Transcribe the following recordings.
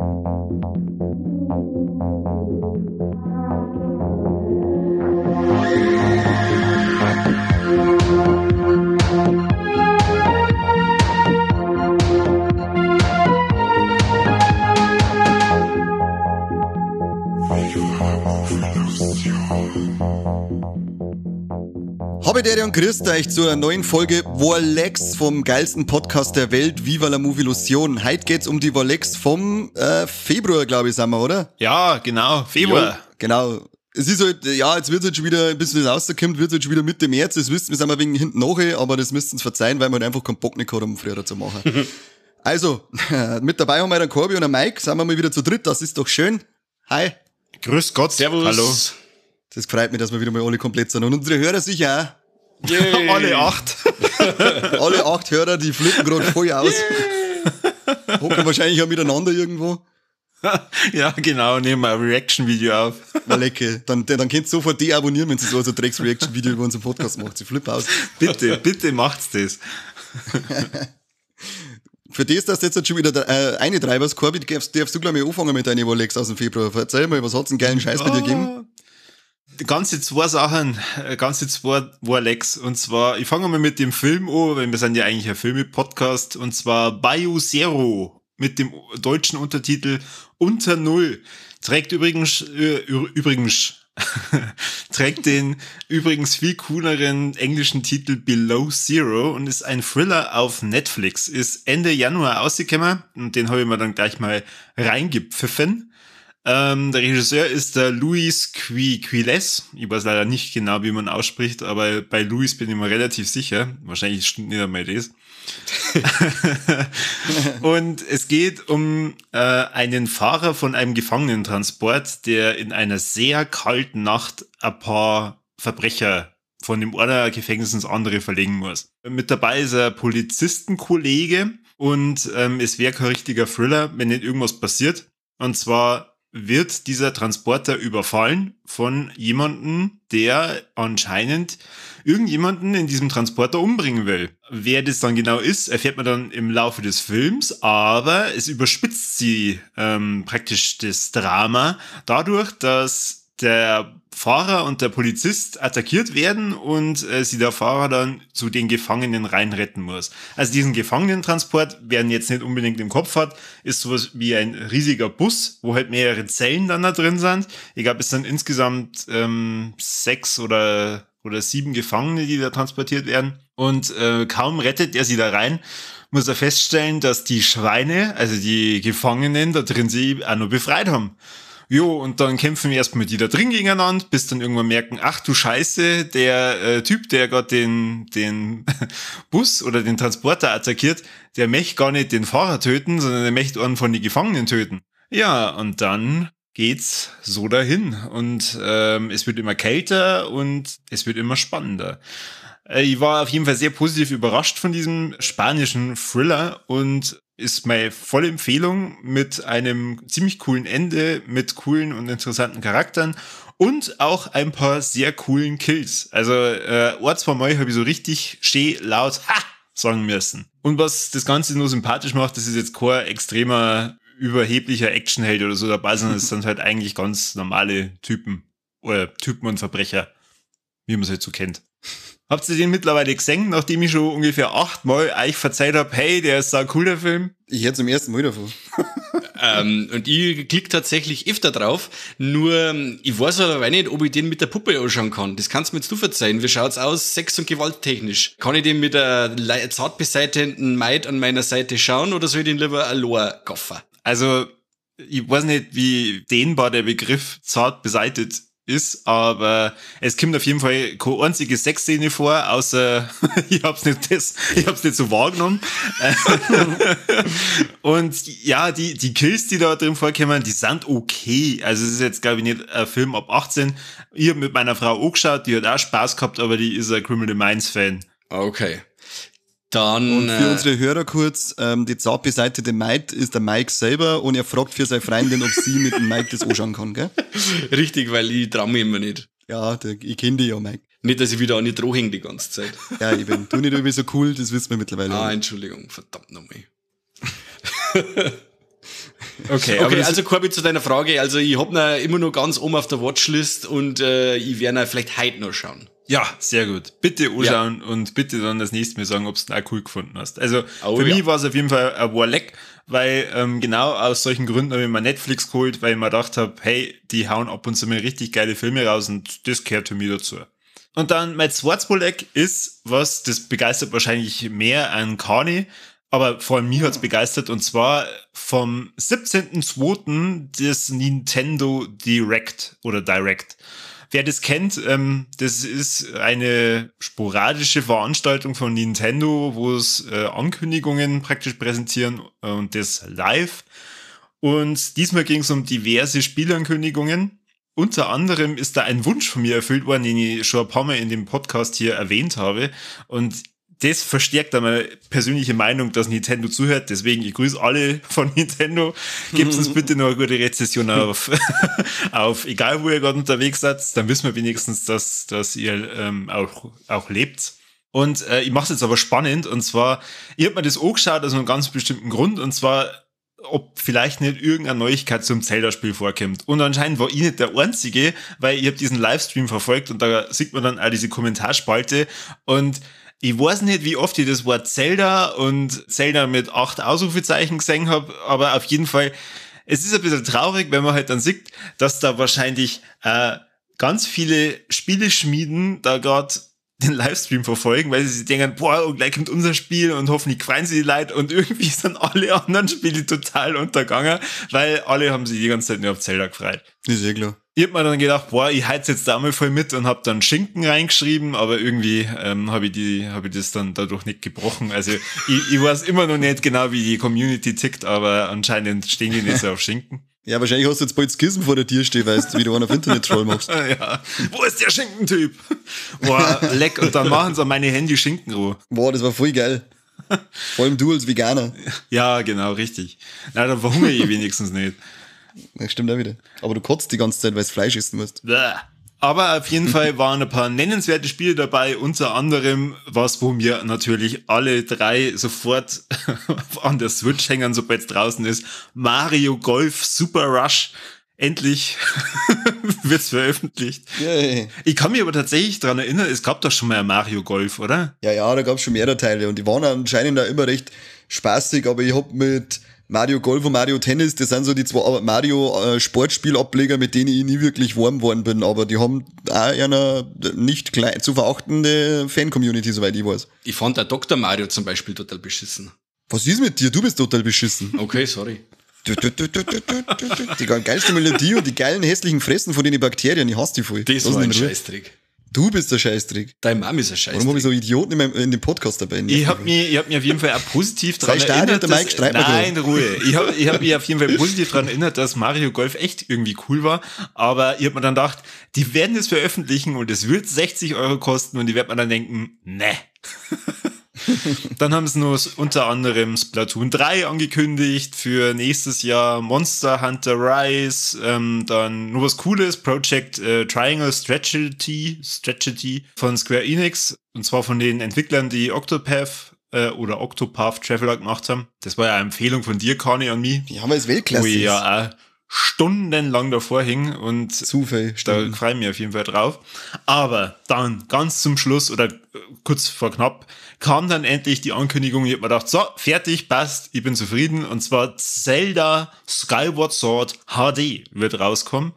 Habe der und grüßt euch zu einer neuen Folge Warlex vom geilsten Podcast der Welt, Viva la Movilusion. Heute geht's um die Warlex vom Februar, glaube ich, sind wir, oder? Ja, genau, Februar. Jo, genau. Es ist halt, ja, jetzt wird's halt schon wieder, bis es rauskommt, wird's halt schon wieder Mitte März. Das wisst ihr, wir sind mal wegen hinten nachher, aber das müsst ihr uns verzeihen, weil wir halt einfach keinen Bock nicht gehabt haben, früher zu machen. Also, mit dabei haben wir den Corby und den Mike, sind wir mal wieder zu dritt, das ist doch schön. Hi. Grüß Gott. Servus. Hallo. Das freut mich, dass wir wieder mal alle komplett sind. Und unsere Hörer sicher auch. Yay. Alle 8. Alle 8 Hörer, die flippen gerade voll aus. Hocken wahrscheinlich auch miteinander irgendwo. Ja, genau, nehmen wir ein Reaction-Video auf. Na lecke. Dann könnt ihr sofort deabonnieren, wenn sie so ein Drecks-Reaction-Video über unseren Podcast macht. Sie flippen aus. Bitte macht's das. Für das, dass du jetzt schon wieder eine treibst, Corby, darfst du, glaube ich, anfangen mit deinen Warlex aus dem Februar. Erzähl mal, was hat's einen geilen Scheiß bei dir gegeben? Ganze zwei Sachen, ganze zwei Warlex. Und zwar, ich fange mal mit dem Film an, weil wir sind ja eigentlich ein Filme-Podcast. Und zwar Bayou Zero mit dem deutschen Untertitel Unter Null. Trägt trägt den übrigens viel cooleren englischen Titel Below Zero und ist ein Thriller auf Netflix. Ist Ende Januar rausgekommen und den habe ich mir dann gleich mal reingepfiffen. Der Regisseur ist der Luis Quiles. Ich weiß leider nicht genau, wie man ausspricht, aber bei Luis bin ich mir relativ sicher. Wahrscheinlich stimmt nicht einmal das. Und es geht um einen Fahrer von einem Gefangenentransport, der in einer sehr kalten Nacht ein paar Verbrecher von dem einen Gefängnis ins andere verlegen muss. Mit dabei ist ein Polizistenkollege und es wäre kein richtiger Thriller, wenn nicht irgendwas passiert. Und zwar wird dieser Transporter überfallen von jemandem, der anscheinend irgendjemanden in diesem Transporter umbringen will. Wer das dann genau ist, erfährt man dann im Laufe des Films, aber es überspitzt sie praktisch das Drama dadurch, dass der Fahrer und der Polizist attackiert werden und sie der Fahrer dann zu den Gefangenen reinretten muss. Also diesen Gefangenentransport, wer ihn jetzt nicht unbedingt im Kopf hat, ist sowas wie ein riesiger Bus, wo halt mehrere Zellen dann da drin sind. Ich glaube, es sind insgesamt 6 oder 7 Gefangene, die da transportiert werden. Und kaum rettet er sie da rein, muss er feststellen, dass die Schweine, also die Gefangenen, da drin sie auch noch befreit haben. Jo, und dann kämpfen wir erstmal die da drin gegeneinander, bis dann irgendwann merken, ach du Scheiße, der Typ, der gerade den Bus oder den Transporter attackiert, der möchte gar nicht den Fahrer töten, sondern der möchte einen von den Gefangenen töten. Ja, und dann geht's so dahin und es wird immer kälter und es wird immer spannender. Ich war auf jeden Fall sehr positiv überrascht von diesem spanischen Thriller und ist meine volle Empfehlung mit einem ziemlich coolen Ende, mit coolen und interessanten Charakteren und auch ein paar sehr coolen Kills. Also ortsformal habe ich so richtig schön laut Ha sagen müssen. Und was das Ganze nur sympathisch macht, das ist jetzt kein extremer, überheblicher Actionheld oder so dabei, sondern es sind halt eigentlich ganz normale Typen oder Typen und Verbrecher, wie man es halt so kennt. Habt ihr den mittlerweile gesehen, nachdem ich schon ungefähr 8-mal euch verzeiht habe, hey, der ist so cool, der Film? Ich hätte zum ersten Mal davon. Und ich klicke tatsächlich öfter drauf, nur ich weiß aber nicht, ob ich den mit der Puppe anschauen kann. Das kannst du mir jetzt du verzeihen. Wie schaut's aus, sex- und gewalttechnisch? Kann ich den mit der zart beseitenden Maid an meiner Seite schauen oder soll ich den lieber allein gaffen? Also, ich weiß nicht, wie dehnbar der Begriff zart beseitet ist, aber es kommt auf jeden Fall keine einzige Sexszene vor, außer ich hab's nicht so wahrgenommen. Und ja, die Kills, die da drin vorkommen, die sind okay. Also es ist jetzt, glaube ich, nicht ein Film ab 18. Ich habe mit meiner Frau auch geschaut, die hat auch Spaß gehabt, aber die ist ein Criminal Minds Fan. Okay. Dann, und für unsere Hörer kurz, die zart beseitete Maid ist der Mike selber und er fragt für seine Freundin, ob sie mit dem Mike das anschauen kann, gell? Richtig, weil ich trau mich immer nicht. Ja, ich kenne dich ja, Mike. Nicht, dass ich wieder an die Droh hänge die ganze Zeit. Ja, eben. Du nicht irgendwie so cool, das wissen wir mittlerweile. Entschuldigung, verdammt nochmal. Okay, Okay, also Corby, zu deiner Frage. Also ich hab ihn immer noch ganz oben auf der Watchlist und ich werde ihn vielleicht heute noch schauen. Ja, sehr gut. Bitte anschauen und bitte dann das nächste Mal sagen, ob du ihn auch cool gefunden hast. Also für mich war es auf jeden Fall ein Warleck, weil genau aus solchen Gründen habe ich mir Netflix geholt, weil ich mir gedacht habe, hey, die hauen ab und zu mal richtig geile Filme raus und das gehört für mich dazu. Und dann mein zweites Warleck ist, das begeistert wahrscheinlich mehr an Kani, aber vor allem mich hat's begeistert, und zwar vom 17.02. das Nintendo Direct oder Direct. Wer das kennt, das ist eine sporadische Veranstaltung von Nintendo, wo es Ankündigungen praktisch präsentieren und das live. Und diesmal ging es um diverse Spielankündigungen. Unter anderem ist da ein Wunsch von mir erfüllt worden, den ich schon ein paar Mal in dem Podcast hier erwähnt habe. Und das verstärkt dann meine persönliche Meinung, dass Nintendo zuhört. Deswegen, ich grüße alle von Nintendo. Gebt uns bitte noch eine gute Rezession auf egal wo ihr gerade unterwegs seid. Dann wissen wir wenigstens, dass ihr auch lebt. Und ich mache es jetzt aber spannend. Und zwar, ich habe mir das angeschaut aus einem ganz bestimmten Grund. Und zwar, ob vielleicht nicht irgendeine Neuigkeit zum Zelda-Spiel vorkommt. Und anscheinend war ich nicht der Einzige, weil ich habe diesen Livestream verfolgt und da sieht man dann auch diese Kommentarspalte. Und ich weiß nicht, wie oft ich das Wort Zelda und Zelda mit 8 Ausrufezeichen gesehen habe, aber auf jeden Fall, es ist ein bisschen traurig, wenn man halt dann sieht, dass da wahrscheinlich ganz viele Spieleschmieden da gerade den Livestream verfolgen, weil sie sich denken, boah, und gleich kommt unser Spiel und hoffentlich freuen sie die Leute, und irgendwie sind alle anderen Spiele total untergegangen, weil alle haben sich die ganze Zeit nur auf Zelda gefreut. Ist eh klar. Ich hab mir dann gedacht, boah, ich heiz jetzt da mal voll mit und hab dann Schinken reingeschrieben, aber irgendwie hab ich das dann dadurch nicht gebrochen. Also ich weiß immer noch nicht genau, wie die Community tickt, aber anscheinend stehen die nicht so auf Schinken. Ja, wahrscheinlich hast du jetzt bald Skizzen vor der Tür stehen, weil du wieder einen auf Internet-Troll machst. Ja. Wo ist der Schinkentyp? Boah, leck. Und dann machen sie an meine Handy Schinken roh. Boah, das war voll geil. Vor allem du als Veganer. Ja, genau, richtig. Na, dann verhungere ich wenigstens nicht. Das stimmt auch wieder. Aber du kotzt die ganze Zeit, weil du Fleisch essen musst. Bäh. Aber auf jeden Fall waren ein paar nennenswerte Spiele dabei, unter anderem wo wir natürlich alle drei sofort an der Switch hängen, sobald es draußen ist. Mario Golf Super Rush. Endlich wird's veröffentlicht. Yay. Ich kann mich aber tatsächlich daran erinnern, es gab doch schon mal ein Mario Golf, oder? Ja, da gab's schon mehrere Teile und die waren anscheinend da immer recht spaßig, aber ich hab mit Mario Golf und Mario Tennis, das sind so die zwei Mario Sportspielableger, mit denen ich nie wirklich warm geworden bin, aber die haben auch eine nicht klein zu verachtende Fan-Community, soweit ich weiß. Ich fand der Dr. Mario zum Beispiel total beschissen. Was ist mit dir? Du bist total beschissen. Okay, sorry. Die geilste Melodie und die geilen hässlichen Fressen von den Bakterien, ich hasse die voll. Das Lass war ihn ein in Ruhe. Scheißdreck. Du bist der Scheißdreck. Deine Mama ist ein Warum habe ich Scheißdreck. so Idioten in dem Podcast dabei? Ich hab mich auf jeden Fall auch positiv daran Sei Stadion, erinnert, der Mike, streit mal nein, Ruhe. Ich hab mich auf jeden Fall positiv daran erinnert, dass Mario Golf echt irgendwie cool war, aber ich hab mir dann gedacht, die werden das veröffentlichen und es wird 60 € kosten, und ich werd mir dann denken, ne. Dann haben sie noch unter anderem Splatoon 3 angekündigt für nächstes Jahr, Monster Hunter Rise, dann nur was Cooles, Project Triangle Strategy von Square Enix, und zwar von den Entwicklern, die Octopath Traveler gemacht haben. Das war ja eine Empfehlung von dir, Kani, an mich. Ja, weil es Weltklasse Wo ich ist. ja auch stundenlang davor hing, und Zufall. da freue ich mich auf jeden Fall drauf. Aber dann, ganz zum Schluss oder kurz vor knapp, kam dann endlich die Ankündigung. Ich hab mir gedacht, so, fertig, passt, ich bin zufrieden. Und zwar Zelda Skyward Sword HD wird rauskommen.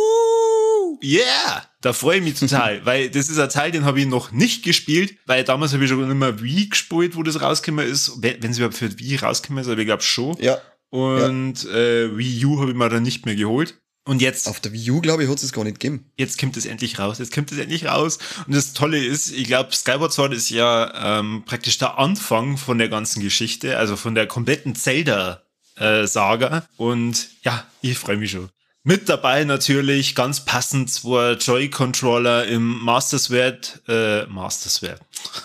Yeah! Da freue ich mich total, weil das ist ein Teil, den habe ich noch nicht gespielt, weil damals habe ich schon immer Wii gespielt, wo das rausgekommen ist. Wenn es überhaupt für Wii rausgekommen ist, aber ich glaube schon. Ja. Und Wii U habe ich mir dann nicht mehr geholt. Und jetzt, Auf der Wii U, glaube ich, hat es gar nicht gegeben. jetzt kommt es endlich raus. Und das Tolle ist, ich glaube, Skyward Sword ist ja praktisch der Anfang von der ganzen Geschichte, also von der kompletten Zelda-Saga. Und ja, ich freue mich schon. Mit dabei natürlich, ganz passend, zwei Joy-Controller im Master Sword. Master Sword.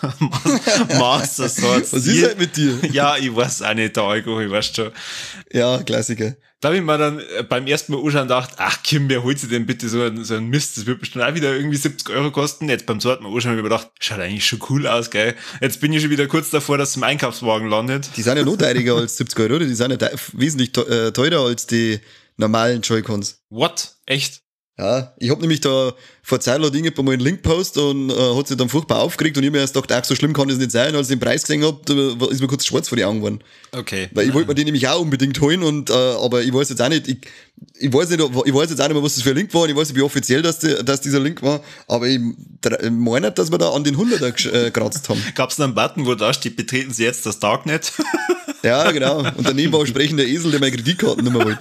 Was ist halt mit dir? Ja, ich weiß auch nicht, der Alkohol, ich weiß schon. Ja, Klassiker. Da habe ich mir dann beim ersten Mal anschauen gedacht, ach Kim, wer holt sich denn bitte so einen Mist? Das wird bestimmt auch wieder irgendwie 70 Euro kosten. Jetzt beim zweiten Mal anschauen habe ich mir gedacht, schaut eigentlich schon cool aus, gell? Jetzt bin ich schon wieder kurz davor, dass es im Einkaufswagen landet. Die sind ja noch teuriger als 70 Euro, oder? Die sind ja wesentlich teurer als die normalen Joy-Cons. What? Echt? Ja, ich hab nämlich da vor Zeit lang Dinge mal einen Link postet und hat sich dann furchtbar aufgeregt und ich hab mir erst gedacht, ach, so schlimm kann das nicht sein. Als ich den Preis gesehen hab, da ist mir kurz schwarz vor die Augen geworden. Okay. Weil ich wollte mir den nämlich auch unbedingt holen und aber ich weiß jetzt auch nicht, ich weiß jetzt auch nicht mehr, was das für ein Link war und ich weiß nicht, wie offiziell dass dieser Link war, aber ich meine nicht, dass wir da an den 100er gekratzt haben. Gab's da einen Button, wo da steht, betreten Sie jetzt das Darknet? Ja, genau. Und daneben war ein sprechender Esel, der meine Kreditkartennummer wollte.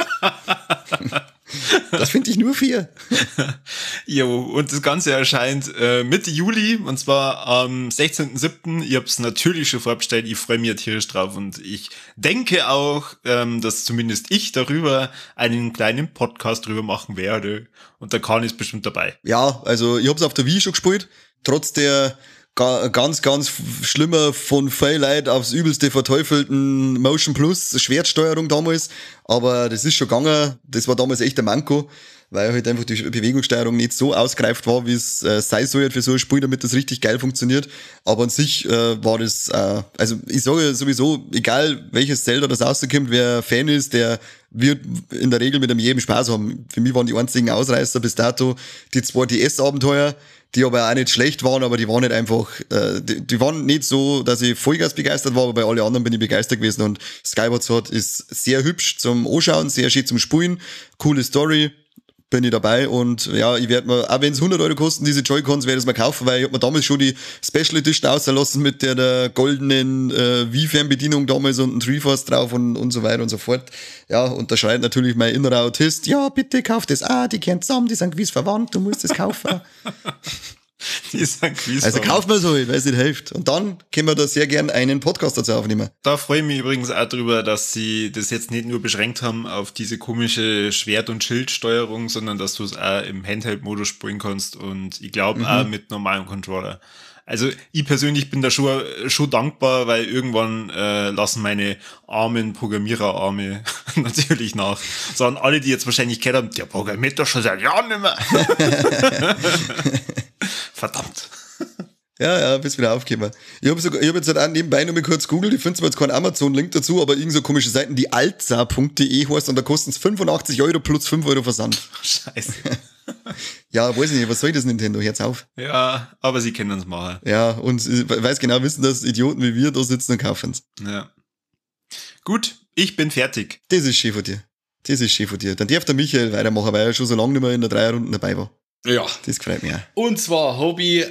Das finde ich nur fair. Jo, und das Ganze erscheint Mitte Juli, und zwar am 16.07. Ich hab's natürlich schon vorbestellt, ich freue mich tierisch drauf und ich denke auch, dass zumindest ich darüber einen kleinen Podcast drüber machen werde und der Kahn ist bestimmt dabei. Ja, also ich hab's auf der Wii schon gespielt, trotz der ganz, ganz schlimmer, von viel Leuten aufs Übelste verteufelten Motion Plus Schwertsteuerung damals. Aber das ist schon gegangen. Das war damals echt ein Manko, weil halt einfach die Bewegungssteuerung nicht so ausgereift war, wie es sein soll für so ein Spiel, damit das richtig geil funktioniert. Aber an sich war das, also ich sage sowieso, egal welches Zelda das rauskommt, wer Fan ist, der wird in der Regel mit einem jedem Spaß haben. Für mich waren die einzigen Ausreißer bis dato die 2 DS-Abenteuer, die aber auch nicht schlecht waren, aber die waren nicht einfach, die waren nicht so, dass ich Vollgas begeistert war, aber bei allen anderen bin ich begeistert gewesen und Skyward Sword ist sehr hübsch zum Anschauen, sehr schön zum Spielen, coole Story, bin ich dabei und ja, ich werde mir, auch wenn es 100 Euro kosten, diese Joy-Cons, werde ich es mir kaufen, weil ich hab mir damals schon die Special Edition ausgelassen mit der goldenen Wii-Fernbedienung damals und ein Treeforce drauf und so weiter und so fort. Ja, und da schreit natürlich mein innerer Autist, ja, bitte kauf das, die gehören zusammen, die sind gewiss verwandt, du musst das kaufen. Die sind gewiss Also verwandt. kauft man so, weil es nicht hilft. Und dann können wir da sehr gern einen Podcast dazu aufnehmen. Da freue ich mich übrigens auch drüber, dass sie das jetzt nicht nur beschränkt haben auf diese komische Schwert- und Schildsteuerung, sondern dass du es auch im Handheld-Modus spielen kannst und ich glaube auch mit normalem Controller. Also ich persönlich bin da schon dankbar, weil irgendwann lassen meine armen Programmiererarme natürlich nach. So an alle, die jetzt wahrscheinlich gehört haben, der programmiert doch schon seit Jahren nicht mehr. Verdammt. Ja, bist wieder aufgekommen. Ich hab jetzt halt auch nebenbei noch mal kurz googelt, ich finde zwar jetzt keinen Amazon-Link dazu, aber irgend so komische Seiten, die alza.de heißt und da kosten es 85 Euro plus 5 Euro Versand. Scheiße. Ja, weiß nicht, was soll das Nintendo? Jetzt auf. Ja, aber sie können es machen. Ja, und ich weiß genau wissen, dass Idioten wie wir da sitzen und kaufen's. Ja. Gut, ich bin fertig. Das ist schön von dir. Dann darf der Michael weitermachen, weil er schon so lange nicht mehr in der 3er-Runde dabei war. Ja. Das gefällt mir auch. Und zwar habe ich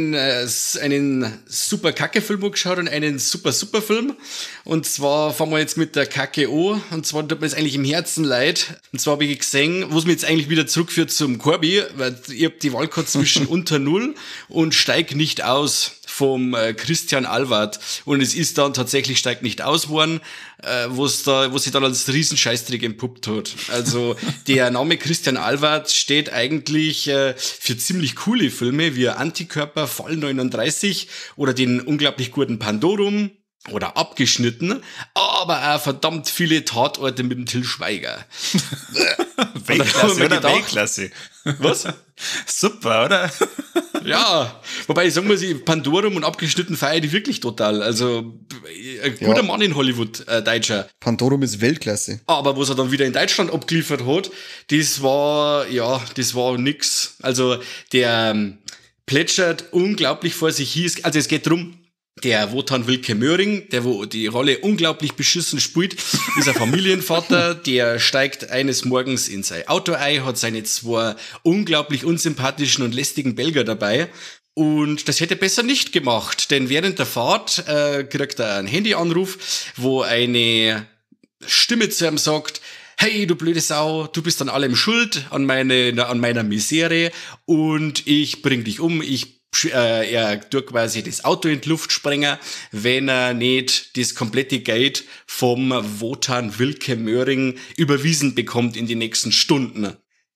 einen super Kacke-Film angeschaut und einen super Film. Und zwar fangen wir jetzt mit der Kacke an. Und zwar tut mir das eigentlich im Herzen leid. Und zwar habe ich gesehen, wo es mir jetzt eigentlich wieder zurückführt zum Corby, weil ich habe die Wahl gehabt zwischen Unter Null und Steig nicht aus vom Christian Alward. Und es ist dann tatsächlich Steig nicht aus worden, wo sich dann als Riesenscheißtrick entpuppt hat. Also der Name Christian Alward steht eigentlich für ziemlich coole Filme wie Antikörper, Fall 39 oder den unglaublich guten Pandorum oder Abgeschnitten, aber auch verdammt viele Tatorte mit dem Till Schweiger. Weltklasse oder Weltklasse? Was? Super, oder? Ja, wobei ich sagen muss, Pandorum und Abgeschnitten feiere ich wirklich total. Also ein guter Mann in Hollywood, Deutscher. Pandorum ist Weltklasse. Aber was er dann wieder in Deutschland abgeliefert hat, das war nix. Also der plätschert unglaublich vor sich hin. Also es geht drum, der Wotan Wilke Möhring, der wo die Rolle unglaublich beschissen spielt, ist ein Familienvater, der steigt eines Morgens in sein Auto ein, hat seine 2 unglaublich unsympathischen und lästigen Belgier dabei. Und das hätte er besser nicht gemacht, denn während der Fahrt kriegt er einen Handyanruf, wo eine Stimme zu ihm sagt: Hey, du blöde Sau, du bist an allem schuld, an meiner Misere und ich bring dich um, er tut quasi das Auto in die Luft sprengen, wenn er nicht das komplette Geld vom Wotan Wilke Möhring überwiesen bekommt in die nächsten Stunden.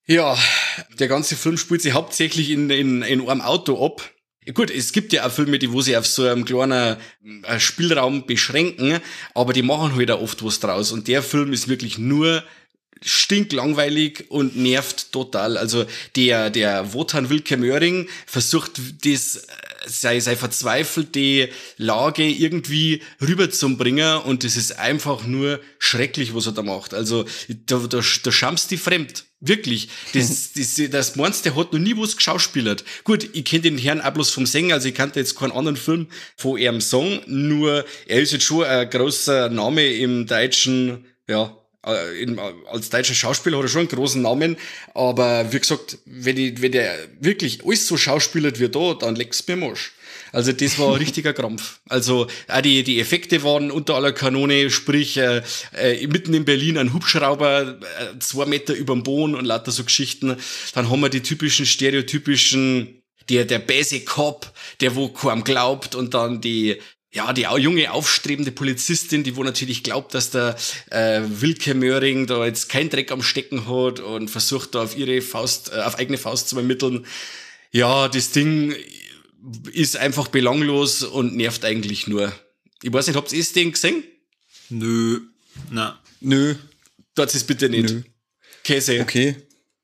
Ja, der ganze Film spielt sich hauptsächlich in einem Auto ab. Gut, es gibt ja auch Filme, wo sie auf so einem kleinen Spielraum beschränken, aber die machen halt auch oft was draus. Und der Film ist wirklich nur stinklangweilig und nervt total. Also der Wotan Wilke Möhring versucht, seine verzweifelte Lage irgendwie rüberzubringen, und das ist einfach nur schrecklich, was er da macht. Also da schammst du fremd. Wirklich. Das meinst, der hat noch nie was geschauspielert. Gut, ich kenne den Herrn auch bloß vom Singen, also ich kannte jetzt keinen anderen Film von ihrem Song, nur er ist jetzt schon ein großer Name im deutschen, ja, als deutscher Schauspieler hat er schon einen großen Namen, aber wie gesagt, wenn der wirklich alles so schauspielert wie da, dann leck's mir Marsch. Also das war ein richtiger Krampf. Also auch die Effekte waren unter aller Kanone, sprich mitten in Berlin ein Hubschrauber 2 Meter überm Boden und lauter so Geschichten. Dann haben wir die stereotypischen, der böse Cop, der wo kaum glaubt, und dann die junge, aufstrebende Polizistin, die wo natürlich glaubt, dass der Wilke Möhring da jetzt keinen Dreck am Stecken hat und versucht da auf eigene Faust zu ermitteln. Ja, das Ding ist einfach belanglos und nervt eigentlich nur. Ich weiß nicht, habt ihr das Ding gesehen? Nö. Na. Nö. Dort ist bitte nicht. Nö. Käse. Okay.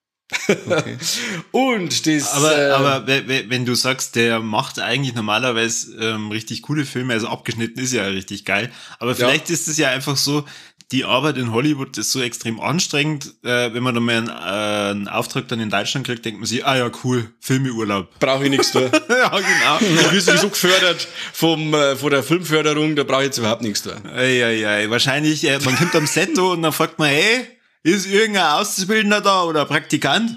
Und das... Aber wenn du sagst, der macht eigentlich normalerweise richtig coole Filme, also abgeschnitten ist ja richtig geil, aber vielleicht ist es ja einfach so, die Arbeit in Hollywood ist so extrem anstrengend, wenn man dann mal einen Auftrag dann in Deutschland kriegt, denkt man sich, ah ja, cool, Filmeurlaub. Brauche ich nichts tun. Ja, genau. Du wirst sowieso gefördert von der Filmförderung, da brauche ich jetzt überhaupt nichts tun. Ja, wahrscheinlich, man kommt am Set und dann fragt man, hey, ist irgendein Auszubildender da oder Praktikant?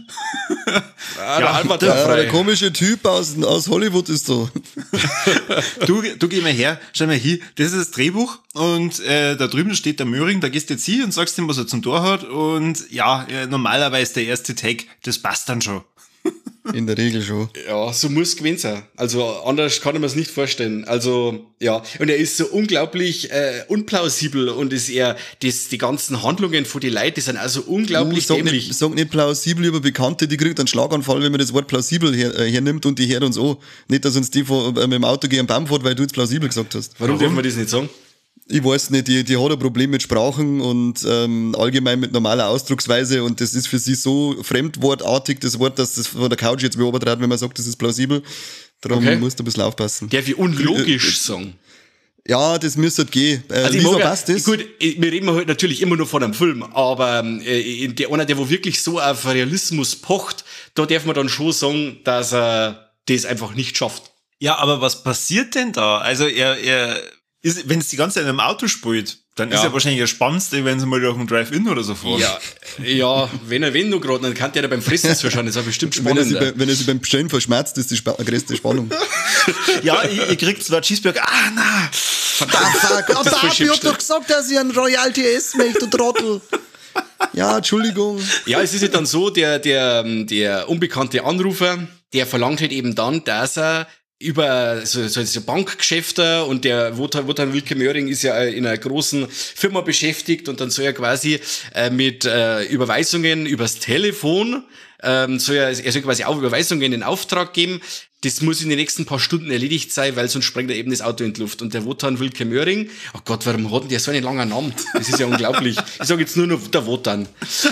Der komische Typ aus Hollywood ist da. Du geh mal her, schau mal hier, das ist das Drehbuch und da drüben steht der Möhring, da gehst du jetzt hin und sagst ihm, was er zum Tor hat, und normalerweise der erste Take, das passt dann schon. In der Regel schon. Ja, so muss gewesen sein. Also anders kann ich mir es nicht vorstellen. Also ja, und er ist so unglaublich unplausibel, und die ganzen Handlungen von die Leuten, die sind also unglaublich dämlich. Sag nicht plausibel über Bekannte, die kriegt einen Schlaganfall, wenn man das Wort plausibel hernimmt, und die hört uns an. Nicht, dass uns die mit dem Auto gegen den Baum fährt, weil du jetzt plausibel gesagt hast. Warum dürfen wir das nicht sagen? Ich weiß nicht, die hat ein Problem mit Sprachen und allgemein mit normaler Ausdrucksweise, und das ist für sie so fremdwortartig, das Wort, dass das von der Couch jetzt beobachtet hat, wenn man sagt, das ist plausibel. Darum musst du ein bisschen aufpassen. Der wie unlogisch sagen. Ja, das müsste gehen. Also Lisa, passt das? Gut, wir reden halt natürlich immer nur von einem Film, aber einer, der wo wirklich so auf Realismus pocht, da darf man dann schon sagen, dass er das einfach nicht schafft. Ja, aber was passiert denn da? Also wenn es die ganze Zeit in einem Auto spielt, dann ist ja wahrscheinlich das Spannendste, wenn sie mal durch einen Drive-In oder so fahren. Ja, wenn nur gerade, dann kann der da beim Fressen zuschauen, das war bestimmt spannend. Wenn er sich beim Bestellen verschmerzt, ist die größte Spannung. Ja, ihr kriegt zwar Cheeseburger, na! Verdammt, ich hab doch gesagt, dass ich einen Royal TS möchte, du Trottel. Ja, Entschuldigung. Ja, es ist ja dann so, der unbekannte Anrufer, der verlangt halt eben dann, dass er über so Bankgeschäfte, und der Wotan Wilke Möhring ist ja in einer großen Firma beschäftigt, und dann soll er quasi mit Überweisungen übers Telefon, er soll quasi auch Überweisungen in Auftrag geben. Das muss in den nächsten paar Stunden erledigt sein, weil sonst sprengt er eben das Auto in die Luft. Und der Wotan Wilke Möhring, oh Gott, warum hat denn der so einen langen Namen? Das ist ja unglaublich. Ich sage jetzt nur noch der Wotan.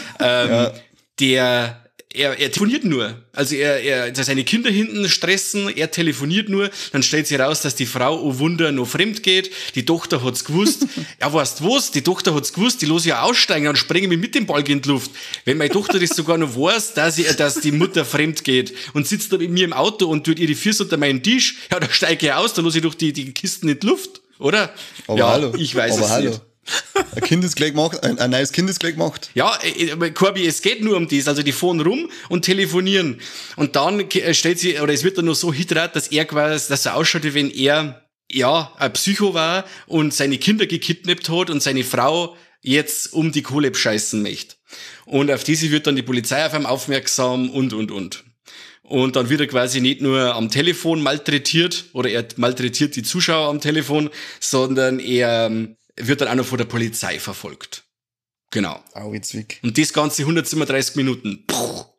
Er telefoniert nur. Also seine Kinder hinten stressen, er telefoniert nur, dann stellt sich raus, dass die Frau, oh Wunder, noch fremd geht, die Tochter hat's gewusst. Ja, weißt was, die Tochter hat's gewusst, die los ja aussteigen, dann springen wir mit dem Balg in die Luft. Wenn meine Tochter das sogar noch weiß, dass die Mutter fremd geht und sitzt da mit mir im Auto und tut ihre Füße unter meinen Tisch, ja, da steige ich aus, dann los ich durch die Kisten in die Luft, oder? Aber ja, hallo. Ich weiß es nicht. Ein Kind ist gleich gemacht, ein neues Kind ist gleich gemacht. Ja, Corby, es geht nur um das. Also die fahren rum und telefonieren. Und dann es wird dann noch so hydrat, dass er quasi, dass er ausschaut, wie wenn er, ein Psycho war und seine Kinder gekidnappt hat und seine Frau jetzt um die Kohle bescheißen möchte. Und auf diese wird dann die Polizei auf ihn aufmerksam und. Und dann wird er quasi nicht nur am Telefon malträtiert, oder er malträtiert die Zuschauer am Telefon, sondern er wird dann auch noch von der Polizei verfolgt. Genau. Au, jetzt weg. Und das Ganze 137 Minuten. Puh.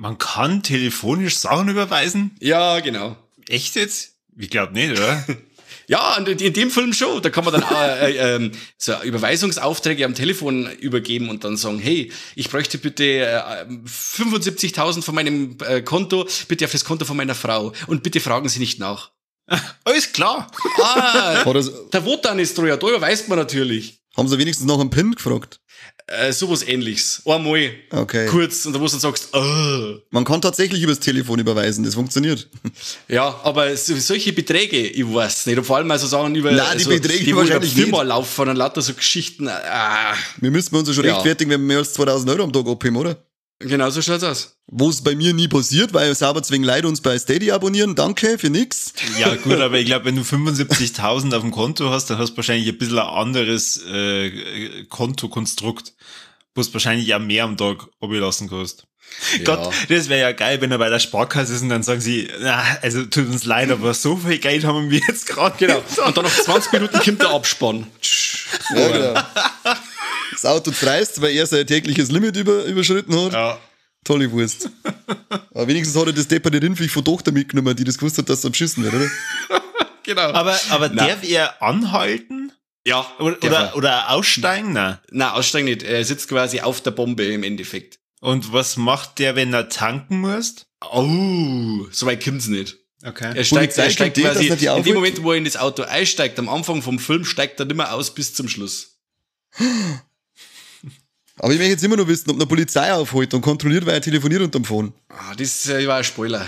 Man kann telefonisch Sachen überweisen? Ja, genau. Echt jetzt? Ich glaube nicht, oder? Ja, und in dem Film schon. Da kann man dann so Überweisungsaufträge am Telefon übergeben und dann sagen, hey, ich bräuchte bitte 75.000 von meinem Konto, bitte auf das Konto von meiner Frau. Und bitte fragen Sie nicht nach. Alles klar. Der Wotan ist da, ja, da überweist man natürlich. Haben sie wenigstens noch einen PIN gefragt? Sowas ähnliches. Einmal. Okay. Kurz. Und da wo du dann sagst, Man kann tatsächlich übers Telefon überweisen, das funktioniert. Ja, aber solche Beträge, ich weiß nicht. Und vor allem also Sachen über Nein, die Beträge die wahrscheinlich in der Firma nicht. laufen und lauter so Geschichten. Wir müssen uns ja schon rechtfertigen, wenn wir mehr als 2.000 Euro am Tag abheben, oder? Genau so schaut's aus. Wo es bei mir nie passiert, weil sauber zwingen Leute uns bei Steady abonnieren. Danke für nix. Ja gut, aber ich glaube, wenn du 75.000 auf dem Konto hast, dann hast du wahrscheinlich ein bisschen ein anderes Kontokonstrukt, wo du wahrscheinlich auch mehr am Tag ablassen kannst. Ja. Gott, das wäre ja geil, wenn er bei der Sparkasse ist und dann sagen sie, na, also tut uns leid, aber so viel Geld haben wir jetzt gerade. Genau. Und dann nach 20 Minuten kommt der Abspann. Ja, genau. Das Auto dreist, weil er sein tägliches Limit überschritten hat. Ja. Tolle Wurst. Aber wenigstens hat er das depperte Rindviech von Tochter mitgenommen, die das gewusst hat, dass er beschissen wird, oder? Genau. Aber darf er anhalten? Ja. Oder aussteigen? Nein. Nein, aussteigen nicht. Er sitzt quasi auf der Bombe im Endeffekt. Und was macht der, wenn er tanken muss? Oh, so weit kommt's nicht. Okay. Er steigt Polizei kommt die, quasi, dass er die in dem aufholt? Moment, wo er in das Auto einsteigt, am Anfang vom Film, steigt er nicht mehr aus bis zum Schluss. Aber ich möchte jetzt immer noch wissen, ob eine Polizei aufholt und kontrolliert, weil er telefoniert unterm Phone. Das war ein Spoiler.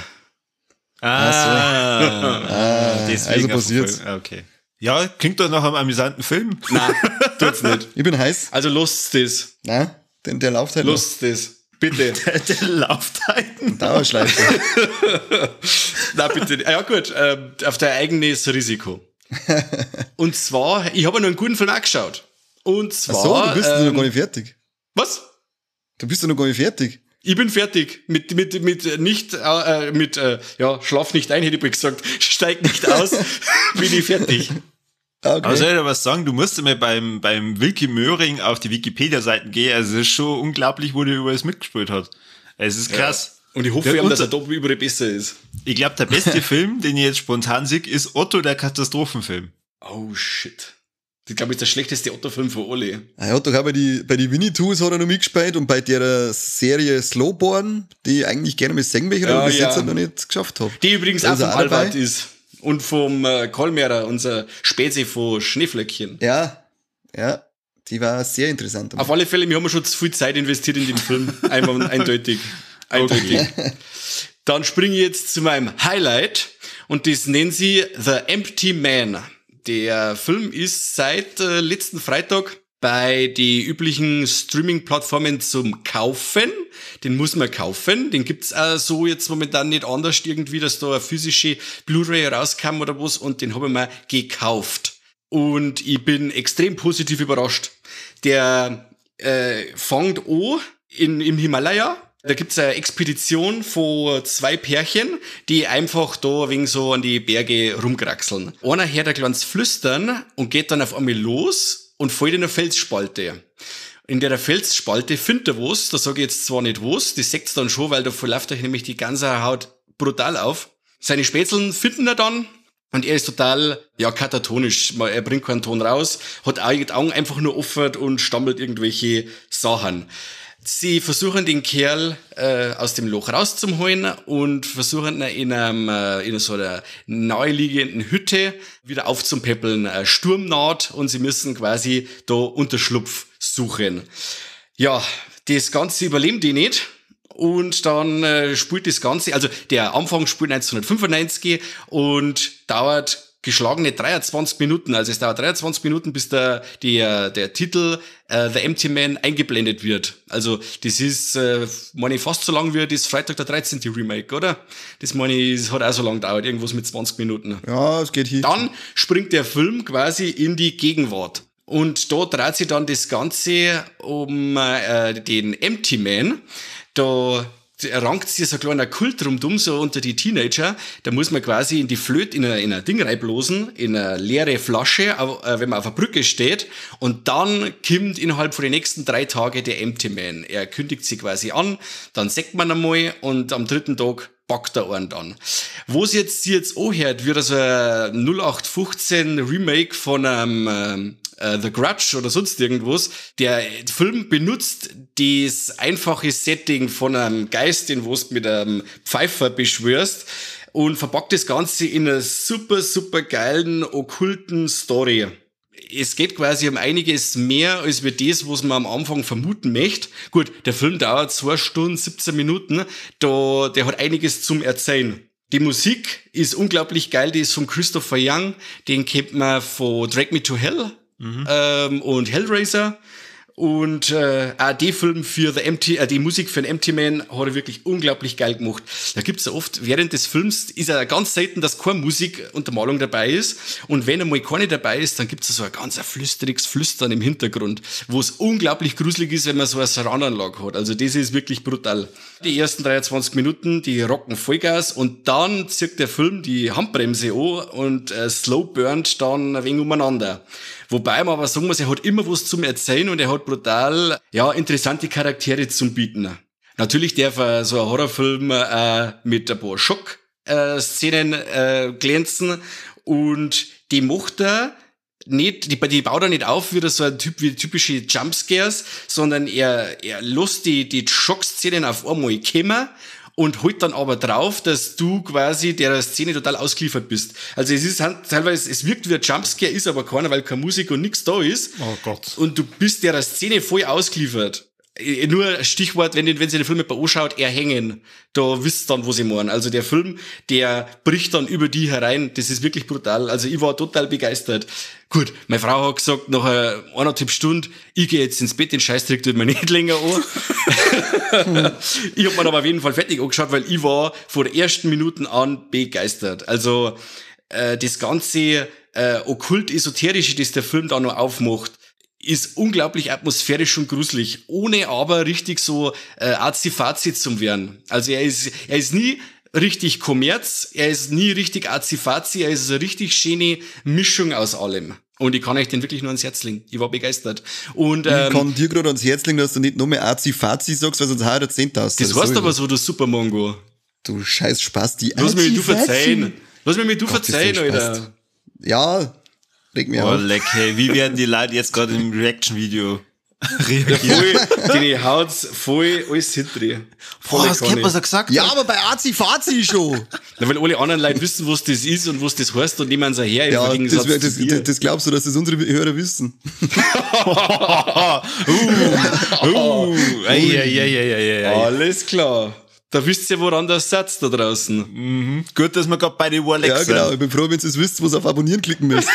Deswegen also passiert's. Okay. Ja, klingt doch nach einem amüsanten Film. Nein, tut's nicht. Ich bin heiß. Also lasst das. Nein, der läuft halt noch. Lasst das. Bitte. Der Laufzeiten. Dauerschleife. Nein, bitte. Ja gut, auf dein eigenes Risiko. Und zwar, ich habe noch einen guten Film angeschaut. Und zwar... Ach so, du bist noch gar nicht fertig. Was? Du bist noch gar nicht fertig. Ich bin fertig. Schlaf nicht ein, hätte ich mal gesagt. Steig nicht aus. Bin ich fertig. Okay. Aber soll ich dir was sagen? Du musst mal beim Wilki Möhring auf die Wikipedia-Seiten gehen. Also es ist schon unglaublich, wo der über das mitgespielt hat. Es ist krass. Und ich hoffe, dass er doppelt überall besser ist. Ich glaube, der beste Film, den ich jetzt spontan sehe, ist Otto, der Katastrophenfilm. Oh, shit. Das, glaube ich, ist der schlechteste Otto-Film von alle. Er hat doch auch bei die Winnie-Tours hat er noch mitgespielt und bei der Serie Slowborn, die ich eigentlich gerne mal sehen möchte, aber bis jetzt noch nicht geschafft habe. Die übrigens Da auch ist vom er auch dabei. Albert ist. Und vom Kolmerer, unser Spätze von Schneeflöckchen. Ja, die war sehr interessant. Auf alle Fälle, wir haben schon zu viel Zeit investiert in den Film. Einmal eindeutig. Eindeutig. Dann springe ich jetzt zu meinem Highlight und das nennen sie The Empty Man. Der Film ist seit letzten Freitag bei die üblichen Streaming-Plattformen zum Kaufen. Den muss man kaufen. Den gibt's auch so jetzt momentan nicht anders irgendwie, dass da eine physische Blu-ray rauskam oder was. Und den habe ich mir gekauft. Und ich bin extrem positiv überrascht. Der fängt an im Himalaya. Da gibt's eine Expedition von 2 Pärchen, die einfach da wegen so an die Berge rumkraxeln. Einer hört ein kleines Flüstern und geht dann auf einmal los und fällt in eine Felsspalte. In der Felsspalte findet er was, da sage ich jetzt zwar nicht was, das seht's dann schon, weil da verläuft euch nämlich die ganze Haut brutal auf. Seine Spätzeln finden er dann und er ist total, katatonisch. Er bringt keinen Ton raus, hat auch die Augen einfach nur offen und stammelt irgendwelche Sachen. Sie versuchen den Kerl aus dem Loch rauszuholen und versuchen ihn in so einer naheliegenden Hütte wieder aufzupäppeln. Sturm naht und sie müssen quasi da Unterschlupf suchen. Ja, das Ganze überleben die nicht. Und dann spielt das Ganze, also der Anfang spielt 1995 und dauert geschlagene 23 Minuten. Also es dauert 23 Minuten, bis der Titel The Empty Man eingeblendet wird. Also das ist, meine ich, fast so lang wie das Freitag der 13. Remake, oder? Das meine ich, das hat auch so lang gedauert, irgendwas mit 20 Minuten. Ja, es geht hier. Dann springt der Film quasi in die Gegenwart. Und da dreht sich dann das Ganze um den Empty Man. Das rankt sich so ein kleiner Kult rundum, so unter die Teenager. Da muss man quasi in die Flöte in ein Ding reinblasen, in eine leere Flasche, wenn man auf einer Brücke steht. Und dann kommt innerhalb von den nächsten 3 Tagen der Empty Man. Er kündigt sich quasi an, dann sagt man einmal und am 3. Tag packt er einen dann. Wo es jetzt anhört, wird also ein 0815 Remake von einem The Grudge oder sonst irgendwas. Der Film benutzt das einfache Setting von einem Geist, den du mit einem Pfeifer beschwörst und verpackt das Ganze in einer super, super geilen, okkulten Story. Es geht quasi um einiges mehr als wir das, was man am Anfang vermuten möchte. Gut, der Film dauert 2 Stunden, 17 Minuten. Der hat einiges zum Erzählen. Die Musik ist unglaublich geil. Die ist von Christopher Young. Den kennt man von Drag Me to Hell und Hellraiser. Und auch die Film für die Musik für den Empty Man hat er wirklich unglaublich geil gemacht. Da gibt's ja oft, während des Films ist ja ganz selten, dass keine Musikuntermalung dabei ist. Und wenn einmal keine dabei ist, dann gibt's so ein ganz flüsteriges Flüstern im Hintergrund, wo es unglaublich gruselig ist, wenn man so eine Surround-Anlage hat. Also das ist wirklich brutal. Die ersten 23 Minuten, die rocken Vollgas und dann zieht der Film die Handbremse an und slow burnt dann ein wenig umeinander. Wobei man aber sagen muss, er hat immer was zum Erzählen und er hat brutal, interessante Charaktere zum Bieten. Natürlich darf so ein Horrorfilm mit ein paar Schock-Szenen glänzen und die macht er nicht, die baut er nicht auf wie so ein wie typische Jumpscares, sondern er lässt die Schockszenen auf einmal kommen und holt dann aber drauf, dass du quasi der Szene total ausgeliefert bist. Also es ist teilweise, es wirkt wie ein Jumpscare, ist aber keiner, weil keine Musik und nichts da ist. Oh Gott. Und du bist der Szene voll ausgeliefert. Nur Stichwort, wenn sich der Film jemand anschaut, erhängen. Da wisst ihr dann, was ich meine. Also der Film, der bricht dann über die herein. Das ist wirklich brutal. Also ich war total begeistert. Gut, meine Frau hat gesagt, nach 1,5 Stunden, ich gehe jetzt ins Bett, den Scheißdreck tut mir nicht länger an. Ich hab mir aber auf jeden Fall fertig angeschaut, weil ich war von der ersten Minuten an begeistert. Also das ganze okkult-esoterische, das der Film da noch aufmacht, ist unglaublich atmosphärisch und gruselig, ohne aber richtig so azi-fazi zu werden. Also er ist nie richtig Kommerz, er ist nie richtig azi-fazi, er ist eine richtig schöne Mischung aus allem. Und ich kann euch den wirklich nur ans Herz legen. Ich war begeistert. Und, ich kann dir gerade ans Herz legen, dass du nicht nur mehr azi-fazi sagst, weil sonst haut er 10.000. Das heißt aber so, du Supermongo. Du scheiß Spasti. Lass mich mit du verzeihen, Alter. Ja, reg mich auf. Leck, hey, wie werden die Leute jetzt gerade im Reaction-Video reagieren? Die haut's voll alles hinterdrehen. Was hat man so gesagt? Ja, aber bei Azi-Fazi schon. Na, weil alle anderen Leute wissen, was das ist und was das heißt und nehmen sie her. Ja, das glaubst du, dass das unsere Hörer wissen? Alles klar. Da wisst ihr, woran das setzt da draußen. Mhm. Gut, dass wir gerade bei den Warlex sind. Ja, genau. Ich bin froh, wenn ihr es wisst, was auf Abonnieren klicken müsst.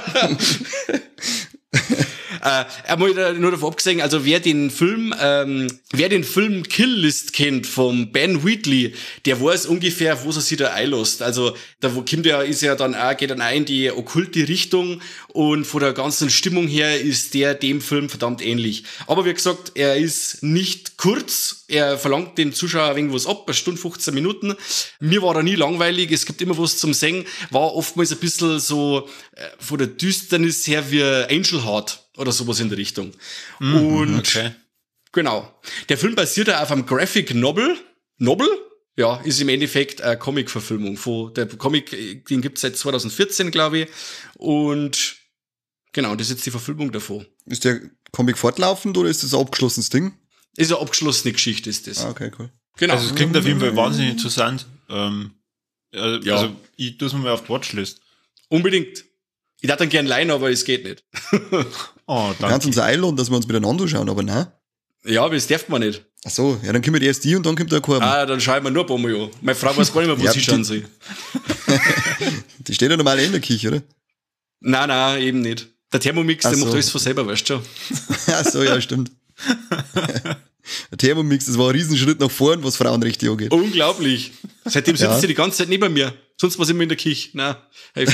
Einmal nur davon abgesehen, also wer den Film Kill List kennt vom Ben Wheatley, der weiß ungefähr, wo er sich da einlässt. Also da wo kommt er, ist ja dann auch, geht dann auch in die okkulte Richtung und von der ganzen Stimmung her ist der dem Film verdammt ähnlich. Aber wie gesagt, er ist nicht kurz, er verlangt dem Zuschauer ein wenig was ab, 1 Stunde 15 Minuten. Mir war er nie langweilig, es gibt immer was zum Singen, war oftmals ein bisschen so von der Düsternis her wie Angel Heart oder sowas in der Richtung. Und okay. Genau. Der Film basiert ja auf einem Graphic Novel. Ja, ist im Endeffekt eine Comic-Verfilmung. Der Comic, den gibt's seit 2014, glaube ich. Und genau, das ist jetzt die Verfilmung davon. Ist der Comic fortlaufend oder ist das ein abgeschlossenes Ding? Ist eine abgeschlossene Geschichte, ist das. Ah, okay, cool. Genau. Also es klingt auf jeden Fall wahnsinnig interessant. Also ich tue es mir mal auf die Watchlist. Unbedingt. Ich dachte dann gern leihen, aber es geht nicht. Oh, Du kannst uns einladen, dass wir uns miteinander schauen, aber nein. Ja, aber das darf man nicht. Ach so, ja, dann kommen wir erst die und dann kommt der Korben. Dann schauen wir nur ein paar Mal an. Meine Frau weiß gar nicht mehr, wo Ja, sie schauen soll. Die steht ja normal in der Küche, oder? Nein, eben nicht. Der Thermomix, der Ach so. macht alles von selber, weißt du schon. Ach so, ja, stimmt. Der Thermomix, das war ein Riesenschritt nach vorn, was Frauenrechte angeht. Unglaublich. Seitdem sitzt Ja. sie die ganze Zeit neben mir. Sonst war sie immer in der Küche. Nein, hilft nicht.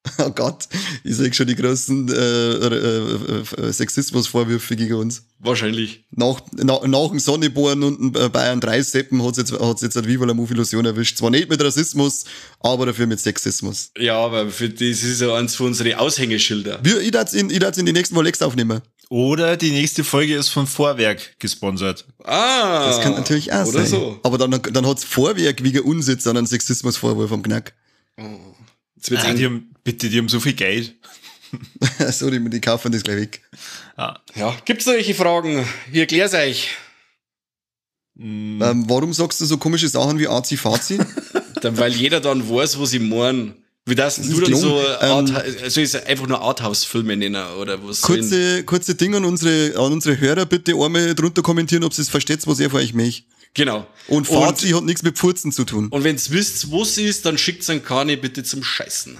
Oh Gott, ich sehe schon die großen Sexismusvorwürfe gegen uns. Wahrscheinlich. Nach dem Sonneborn und Bayern 3 Seppen hat's jetzt ein Viva la Illusion erwischt. Zwar nicht mit Rassismus, aber dafür mit Sexismus. Ja, aber das ist ja eins von unseren Aushängeschilder. Ich darf's in die nächsten Wolex aufnehmen. Oder die nächste Folge ist von Vorwerk gesponsert. Ah. Das kann natürlich auch oder sein. So. Aber dann hat's Vorwerk wegen Unsitz an einen Sexismusvorwurf am Knack. Jetzt wird's Die haben so viel Geld. Sorry, die kaufen das gleich weg. Ja, gibt's solche Fragen? Ich erklär's euch. Warum sagst du so komische Sachen wie Azi-Fazi? Weil jeder dann weiß, was ich meine. Wie das du dann gelungen. so also ist einfach nur Arthouse-Filme nennen oder was? Kurze Dinge an unsere Hörer, bitte einmal drunter kommentieren, ob ihr es versteht, was er für euch möchte. Genau. Und Fazi hat nichts mit Pfurzen zu tun. Und wenn's wisst, was ist, dann schickt's an Kani bitte zum Scheißen.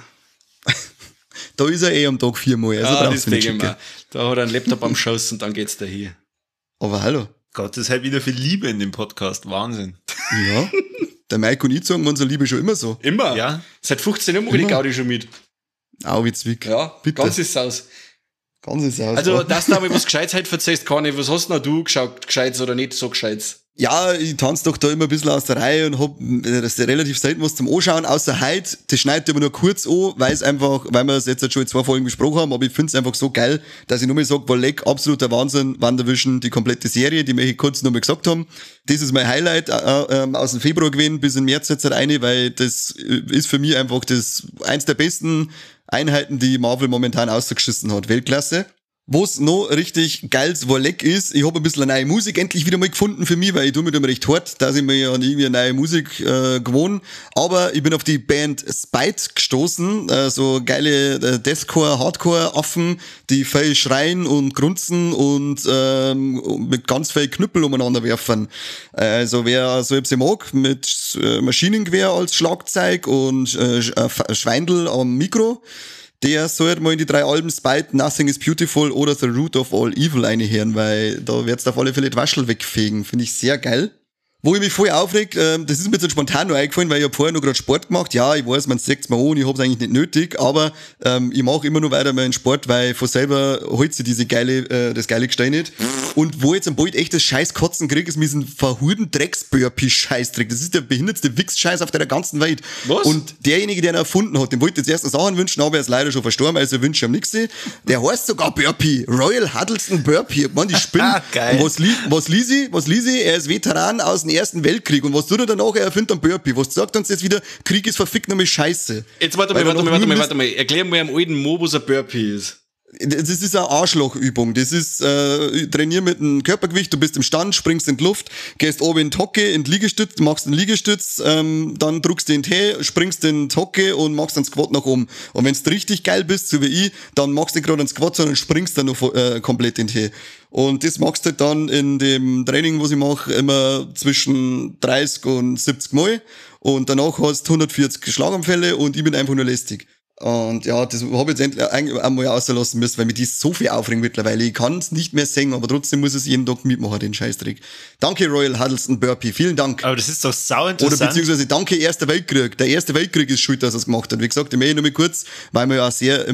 Da ist er am Tag 4-mal, also brauchst du nicht deswegen schicken. mal. Da hat er einen Laptop am Schoß und dann geht's da hier. Aber hallo. Gott, das ist halt wieder viel Liebe in dem Podcast. Wahnsinn. Ja. Der Mike und ich sagen unsere Liebe schon immer so. Immer? Ja. Seit 15 Jahren mache ich die Immer. Gaudi schon mit. Au, wie Zwick. Ja, bitte. ganz ist aus. Ganz ist aus. Also, dass du aber was Gescheites halt verzeihst, Kani, was hast denn du geschaut, Gescheites oder nicht so Gescheites? Ja, ich tanze doch da immer ein bisschen aus der Reihe und hab das ist relativ selten was zum Anschauen, außer heute. Das schneidet aber nur kurz an, weil wir es jetzt schon in 2 Folgen besprochen haben, aber ich find's einfach so geil, dass ich nur mal sage, Leck, absoluter Wahnsinn, WandaVision, die komplette Serie, die möchte ich kurz noch mal gesagt haben. Das ist mein Highlight aus dem Februar gewesen, bis in März jetzt rein, weil das ist für mich einfach eins der besten Einheiten, die Marvel momentan ausgeschissen hat. Weltklasse. Was noch richtig geiles Leck ist, ich habe ein bisschen eine neue Musik endlich wieder mal gefunden für mich, weil ich tue mir da recht hart, dass ich mir an irgendwie eine neue Musik gewohnt. Aber ich bin auf die Band Spite gestoßen, so geile Deathcore, Hardcore-Affen, die viel schreien und grunzen und mit ganz viel Knüppel umeinander werfen. Also wer so etwas mag, mit Maschinengewehr als Schlagzeug und Schweindel am Mikro, der sollte mal in die 3 Alben Spite, Nothing is Beautiful oder The Root of All Evil reinhören, weil da wird's auf alle Fälle die Waschel wegfegen. Finde ich sehr geil. Wo ich mich voll aufreg, das ist mir jetzt nicht spontan noch eingefallen, weil ich hab vorher noch gerade Sport gemacht. Ja, ich weiß, man sieht's mir an, ich hab's eigentlich nicht nötig, aber ich mache immer noch weiter meinen Sport, weil von selber holt sich das geile Gestein nicht. Und wo ich jetzt am bald echt das scheiß Kotzen krieg, ist mit diesem verhurden Drecks-Burpee-Scheißdreck. Das ist der behindertste Wichs-Scheiß auf der ganzen Welt. Was? Und derjenige, der ihn erfunden hat, dem wollte ich jetzt erst noch Sachen wünschen, aber er ist leider schon verstorben, also wünsche ich ihm nichts. Der heißt sogar Burpee. Royal Huddleston Burpee. Mann, die spinnen. Geil. Und was lies ich? Er ist Veteran aus dem Ersten Weltkrieg. Und was tut er danach? Er erfindet einen Burpee. Was sagt uns jetzt wieder? Krieg ist verfickt nochmal Scheiße. Jetzt warte mal. Erklär mir am alten Mo, was ein Burpee ist. Das ist eine Arschlochübung. Das ist, trainier mit dem Körpergewicht, du bist im Stand, springst in die Luft, gehst oben in die Hocke, in die Liegestütz, machst einen Liegestütz, dann drückst du in die Höhe, springst in die Hocke und machst einen Squat nach oben. Und wenn du richtig geil bist, so wie ich, dann machst du gerade einen Squat, sondern springst dann noch komplett in die Höhe. Und das machst du dann in dem Training, was ich mache, immer zwischen 30 und 70 Mal. Und danach hast du 140 Schlaganfälle und ich bin einfach nur lästig. Und ja, das habe ich jetzt endlich einmal auslassen müssen, weil mich die so viel aufregen mittlerweile. Ich kann es nicht mehr singen, aber trotzdem muss es jeden Tag mitmachen, den Scheißdreck. Danke, Royal Huddleston Burpee. Vielen Dank. Aber das ist doch sau Oder interessant. beziehungsweise danke, Erster Weltkrieg. Der Erste Weltkrieg ist schuld, dass er es gemacht hat. Wie gesagt, ich möchte nur mal kurz, weil wir ja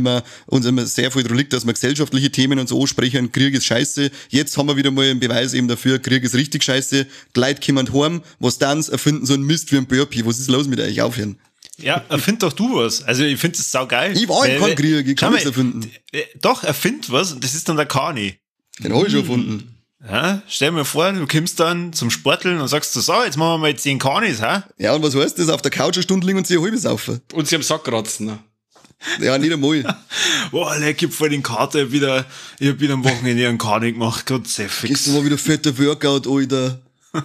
uns immer sehr viel dran liegt, dass wir gesellschaftliche Themen und so ansprechen. Krieg ist scheiße. Jetzt haben wir wieder mal einen Beweis eben dafür, Krieg ist richtig scheiße. Die Leute kommen heim, was dann erfinden so einen Mist wie ein Burpee. Was ist los mit euch? Aufhören. Ja, erfind doch du was. Also ich finde das saugeil. Ich war in keinem Krieg, ich kann nichts erfinden. Doch, erfind was und das ist dann der Kani. Den habe ich schon erfunden. Ja, stell mir vor, du kommst dann zum Sporteln und sagst so, jetzt machen wir mal 10 Kanis, hä? Ja, und was heißt das? Auf der Couch eine Stunde liegen und sich ein halbes saufen. Und sie am Sack kratzen. Ne? Ja, nicht einmal. Boah, leck, ich hab voll den Kater ich hab wieder am Wochenende einen Kani gemacht, Gott sei fix. Gestern war wieder fetter Workout, Alter.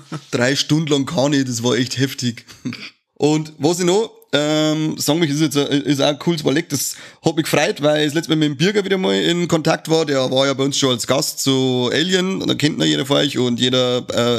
3 Stunden lang Kani, das war echt heftig. Und was ich noch sagen möchte, ist auch ein cooles Projekt. Das hat mich gefreut, weil das letzte Mal mit dem Birger wieder mal in Kontakt war. Der war ja bei uns schon als Gast zu Alien. Da kennt ihn jeder von euch und jeder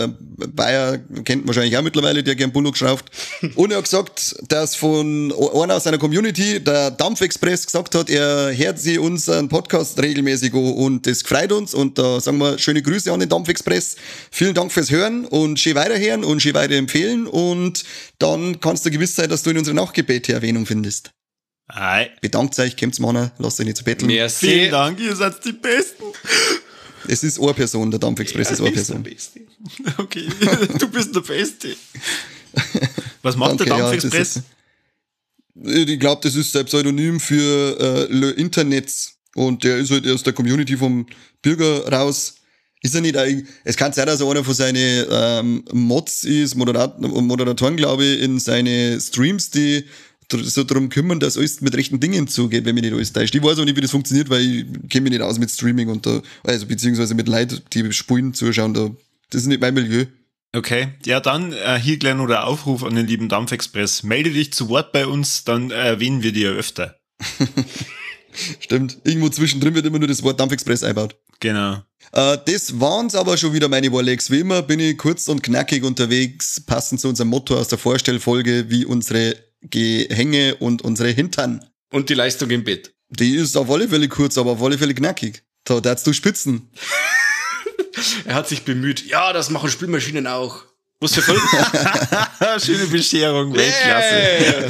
Bayer kennt wahrscheinlich auch mittlerweile, der gern Bullock schraubt. Und er hat gesagt, dass von einer aus seiner Community, der Dampfexpress, gesagt hat, er hört sich unseren Podcast regelmäßig an und das gefreut uns. Und da sagen wir schöne Grüße an den Dampfexpress. Vielen Dank fürs Hören und schön weiterhören und schön weiterempfehlen. Und dann kannst du gewiss sein, dass du in unserer Nachgebet Erwähnung findest. Ei. Bedankt euch, kommt's machen, lasst euch nicht zu betteln. Merci. Vielen Dank, ihr seid die Besten. Es ist eine Person, der Dampfexpress ist eine Person. Beste. Okay, du bist der Beste. Was macht der Danke, ja, Dampfexpress? Ich glaube, das ist ein Pseudonym für Le Internets. Und der ist halt aus der Community vom Bürger raus. Ist er nicht eigentlich, es kann sein, dass er einer von seinen Mods ist, Moderatoren, glaube ich, in seine Streams, die so darum kümmern, dass alles mit rechten Dingen zugeht, wenn mich nicht alles täuscht. Ich weiß auch nicht, wie das funktioniert, weil ich kenne mich nicht aus mit Streaming und da, also beziehungsweise mit Leuten, die spielen, zuschauen, da, das ist nicht mein Milieu. Okay, ja dann hier gleich noch der Aufruf an den lieben Dampfexpress. Melde dich zu Wort bei uns, dann erwähnen wir dich ja öfter. Stimmt, irgendwo zwischendrin wird immer nur das Wort Dampfexpress einbaut. Genau. Das waren's aber schon wieder, meine Warlegs. Wie immer bin ich kurz und knackig unterwegs, passend zu unserem Motto aus der Vorstellfolge, wie unsere Gehänge und unsere Hintern. Und die Leistung im Bett. Die ist auf alle Fälle kurz, aber auf alle Fälle knackig. Da darfst du spitzen. Er hat sich bemüht. Ja, das machen Spülmaschinen auch. Was für Folgen? Schöne Bescherung, Weltklasse.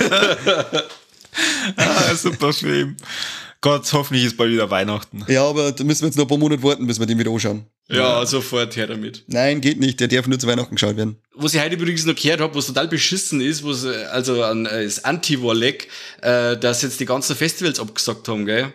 Super schön. Gott, hoffentlich ist bald wieder Weihnachten. Ja, aber da müssen wir jetzt noch ein paar Monate warten, bis wir den wieder anschauen. Ja, sofort her damit. Nein, geht nicht. Der darf nur zu Weihnachten geschaut werden. Was ich heute übrigens noch gehört habe, was total beschissen ist, was also an das Anti-Warleg, dass jetzt die ganzen Festivals abgesagt haben, gell?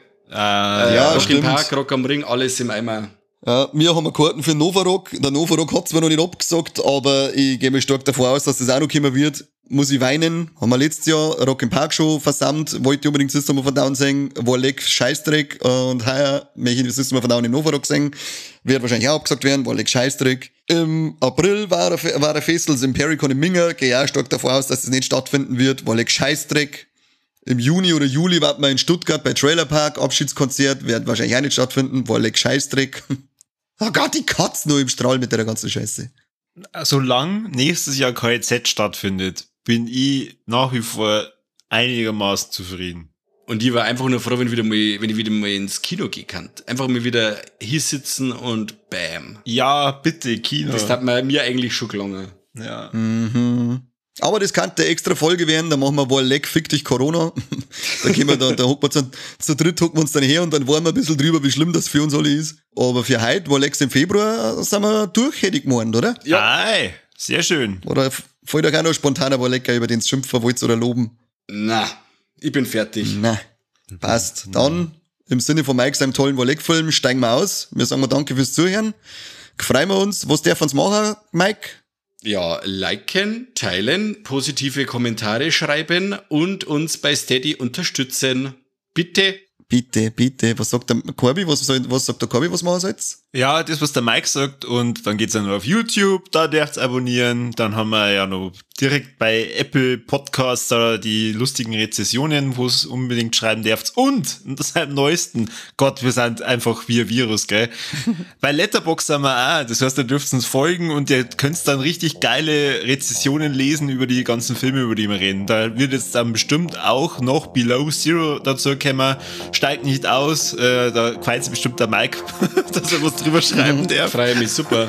Ja, Rock im stimmt. Park, Rock am Ring, alles im Eimer. Ja, wir haben Karten für Novarock. Der Novarock hat zwar noch nicht abgesagt, aber ich gehe mal stark davon aus, dass das auch noch kommen wird. Muss ich weinen. Haben wir letztes Jahr Rock im Park schon versammelt. Wollte ich unbedingt System of a Down singen. War leck Scheißdreck. Und heuer möchte ich System of a Down in Novarock singen. Wird wahrscheinlich auch abgesagt werden. War leck Scheißdreck. Im April war ein Festival, das Impericon in Minga. Gehe auch stark davon aus, dass das nicht stattfinden wird. War leck Scheißdreck. Im Juni oder Juli warten wir in Stuttgart bei Trailer Park. Abschiedskonzert. Wird wahrscheinlich auch nicht stattfinden. War leck Scheißdreck. Oh Gott, die Katze nur im Strahl mit der ganzen Scheiße. Solange nächstes Jahr KZ stattfindet, bin ich nach wie vor einigermaßen zufrieden. Und ich war einfach nur froh, wenn ich wieder mal ins Kino gehen kann. Einfach mal wieder hier sitzen und bam. Ja, bitte, Kino. Das hat mir eigentlich schon gelungen. Ja. Mhm. Aber das kann eine extra Folge werden, da machen wir wohl leck, fick dich Corona. Da gehen wir da hocken wir zu dritt hocken wir uns dann her und dann waren wir ein bisschen drüber, wie schlimm das für uns alle ist. Aber für heute, wohl leck, im Februar, sind wir durch, hätte ich gemeint, oder? Ja. Ei, sehr schön. Oder fällt euch auch noch spontaner wohl lecker, über den schimpfen wollt oder loben? Na, ich bin fertig. Na, passt. Dann, im Sinne von Mike seinem tollen Wollek-Film, steigen wir aus. Wir sagen mal danke fürs Zuhören. Freuen wir uns. Was darf uns machen, Mike? Ja, liken, teilen, positive Kommentare schreiben und uns bei Steady unterstützen. Bitte. Bitte, bitte. Was sagt der Corby? Was sagt der Corby, was machen soll's? Ja, das, was der Mike sagt, und dann geht's ja noch auf YouTube, da dürft's abonnieren. Dann haben wir ja noch direkt bei Apple Podcasts da die lustigen Rezessionen, wo es unbedingt schreiben dürft. Und das am neuesten, Gott, wir sind einfach wie ein Virus, gell? Bei Letterboxd haben wir auch, das heißt, da dürft uns folgen und ihr könnt dann richtig geile Rezessionen lesen über die ganzen Filme, über die wir reden. Da wird jetzt dann bestimmt auch noch Below Zero dazu kommen. Steigt nicht aus, da freut sich bestimmt der Mike, dass er was drüber schreiben darf. Freue mich super.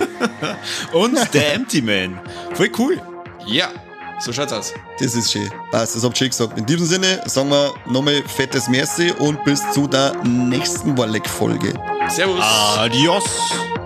Und der Empty Man. Voll cool. Ja, so schaut's aus. Das ist schön. Passt, das habt ihr schön gesagt. In diesem Sinne sagen wir nochmal fettes Merci und bis zu der nächsten Wollek-Folge. Servus. Adios.